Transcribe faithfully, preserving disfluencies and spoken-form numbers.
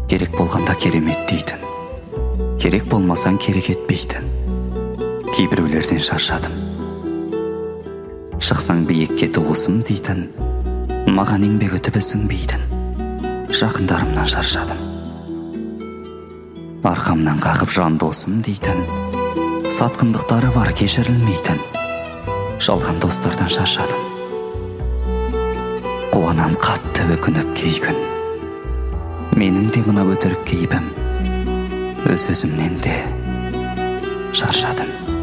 керек болғанда керемет дейтін, керек болмасаң керек етпейтін кейбіреулерден шаршадым. Шықсаң биікке туғысым дейтін, маған еңбек өтіп ісінбейтін жақындарымнан шаршадым. Арқамнан қағып жан досым дейтін, сатқындықтары бар кешірілмейтін жалған достардан шаршадым. Қуанам қатты өкініп кей күн, менің де мына өтірік кейпім, өз өзімнен де шаршадым.